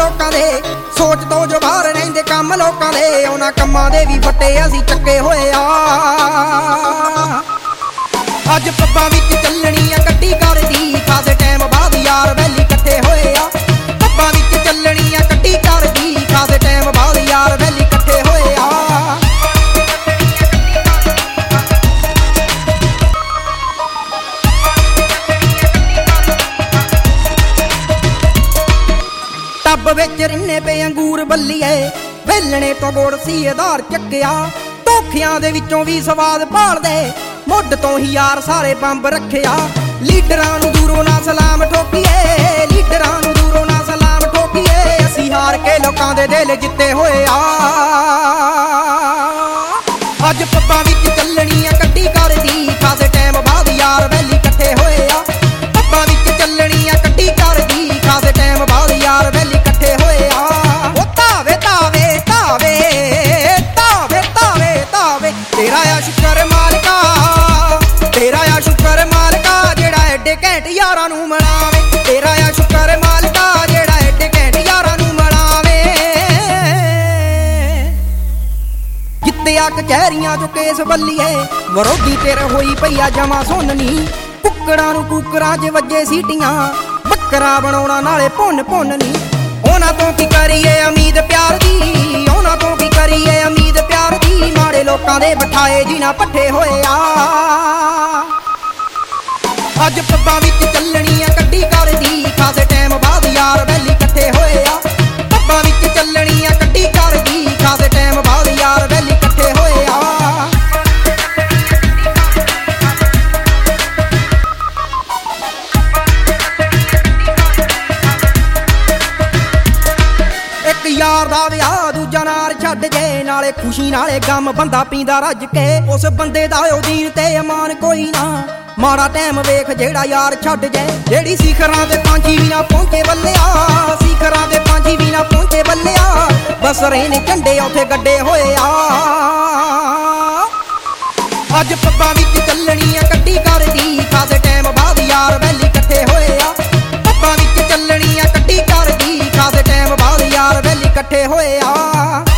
ਲੋਕਾਂ ਦੇ सोच तो जो बाहर रहिंदे कम लोकां दे उन्हां कम्मां दे भी फट्टे असीं चक्के होए आ अज पब्बां विच चलणी आ कट्टी करदी खासे टाइम बाद यार वैली इकट्ठे होए आ पब्बां विच चलणी आ कट्टी करदी खासे टाइम बाद यार वैली इकट्ठे होए आ टब विच रिन्ने पे अंगूर बल्लीए वेलणे तो गुड़ सी आधार चक्किया धोखियां दे विचों भी स्वाद भालदे मुੱਢ तो ही यार सारे बंब रखिया लीडरां नूं दूरों ना सलाम ठोकीए लीडरां नूं दूरों ना सलाम ठोकीए असीं हार के लोकां दे दिल जित्ते होए आ अज पब्बां विच चलणी आ कट्टी करदी खासे टाइम बाद यार वैली इकट्ठे होए आ पब्बां विच चलणी आ कट्टी करदी खासे टाइम बाद यार वैली इकट्ठे होए आ ओ तावे तावे तावे तावे तावे तावे तेरा आ शुक्र मालिका तेरा आ शुक्र मालिका जेड़ा एडे घैंट यारां नूं मनावे तेरा आ शुक्र मालिका जेड़ा एडे घैंट यारां नूं मनावे जित्तिया कचहरियां चो केस बल्लीए विरोधी तेरे होई पईया जमा सुननी कुकड़ां नूं कुकरां च वज्जे सीटियां बकरा बनाउणा नाले भुन भुन नी उन्हां तों की करिए उम्मीद प्यार दी उन्हां तों की करिए उम्मीद प्यार दी माड़े लोकां दे बिठाए जिन्हां पट्ठे होए आ अज पब्बां विच चलणी आ कट्टी करदी खासे टाइम बाद यार वैली इकट्ठे होए आ पब्बां विच चलणी आ कट्टी करदी खासे टाइम बाद यार वैली इकट्ठे होए आ एक यार दा विआह दूजा नार छड्ड जे नाले खुशी नाले गम बंदा पींदा रज के उस बंदे दा ओ दीन ते ईमान कोई ना माड़ा टाइम वेख जेड़ा यार छड्ड जाए जेड़ी सिखरां ते पांची भी ना पहुंचे बल्लिया सिखरां ते पांची भी ना पहुंचे बल्लिया बस रहे ने झंडे उथे गड्डे होए आ अज पब्बां विच चलणी आ कट्टी करदी खासे टाइम बाद यार वैली इकट्ठे होए आ पब्बां विच चलणी आ कट्टी करदी खासे टाइम बाद यार वैली इकट्ठे होए आ